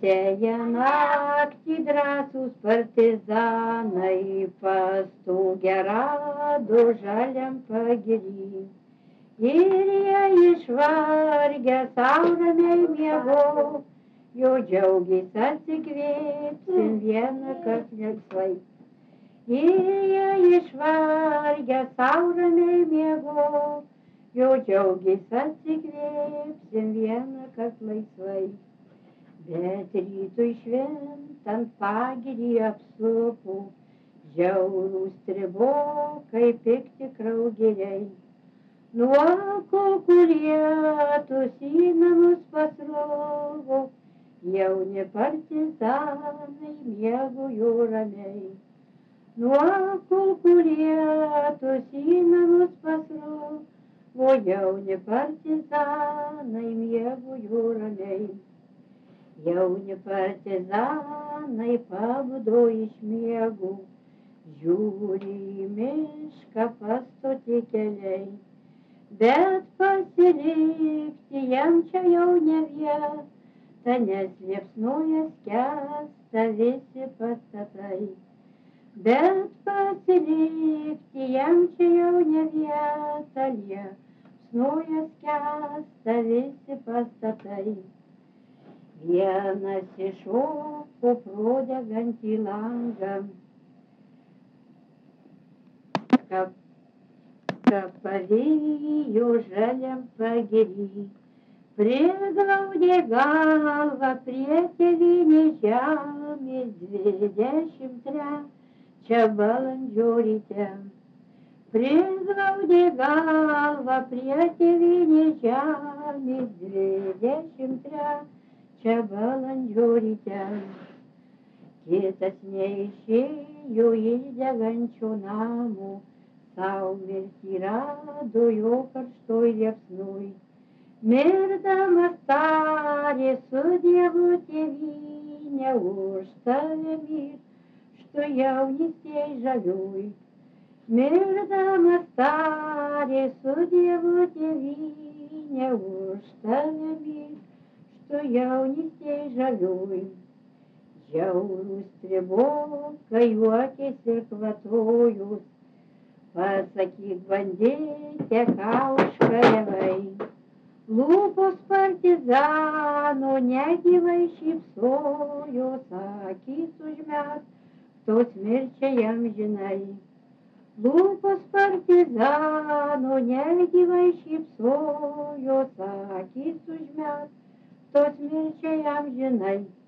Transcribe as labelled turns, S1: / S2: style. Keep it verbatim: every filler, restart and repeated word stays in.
S1: Tamsiąją naktį drąsūs partizanai pastūgę rado žaliam pagiri. Ir jie išvargę sau ramiai miego, jo džiaugės atsikvėpsim vieną kart laisvai. Ir jie išvargę sau ramiai miego, jo džiaugės atsikvėpsim vieną kart laisvai. Bet rytui šventant pagirį apsupo, žiaurūs tribokai pikti kraugeriai. Nuo kulkų lietus į namus pasrovo, jauni partizanai miegojo ramiai. Nuo kulkų lietus į namus pasrovo, jauni partizanai miegojo ramiai. Jauni partizanai pabudo iš miegų, žiūri į mišką pastoti keliai. Bet pasilikti jam čia jau ne vieta, nes liepsnoja skęsta visi pastatai. Bet pasilikti jam čia jau ne vieta, liepsnoja skęsta visi pastatai. Vienas iššoko pro degantį langą, pavėjo žaliam pagiri. Priglaudė galvą prie tėvynės žemės dvidešimt trečią balandžio ryte. Priglaudė galvą prie tėvynės žemės dvidešimt trečią balandžio ryte. Kitas neišėjo iš degančio namo, sau mirtį rado jo karštoj liepsnoj. Mirdamas tarė su Dievu tėvynę, už tave mirštu jaunystėj žalioj. Mirdamas tarė su Dievu tėvynę, už tave mirštu jaunystėj žalioj. Žiaurūs tribokai juokėsi ir kvatojus, pasakyk bandite, ką užkariavai. Lūpos partizano negyvai šypsojos, akys užmerktos mirčiai amžinai. Lūpos partizano negyvai šypsojos, akys užmerktos mirčiai amžinai.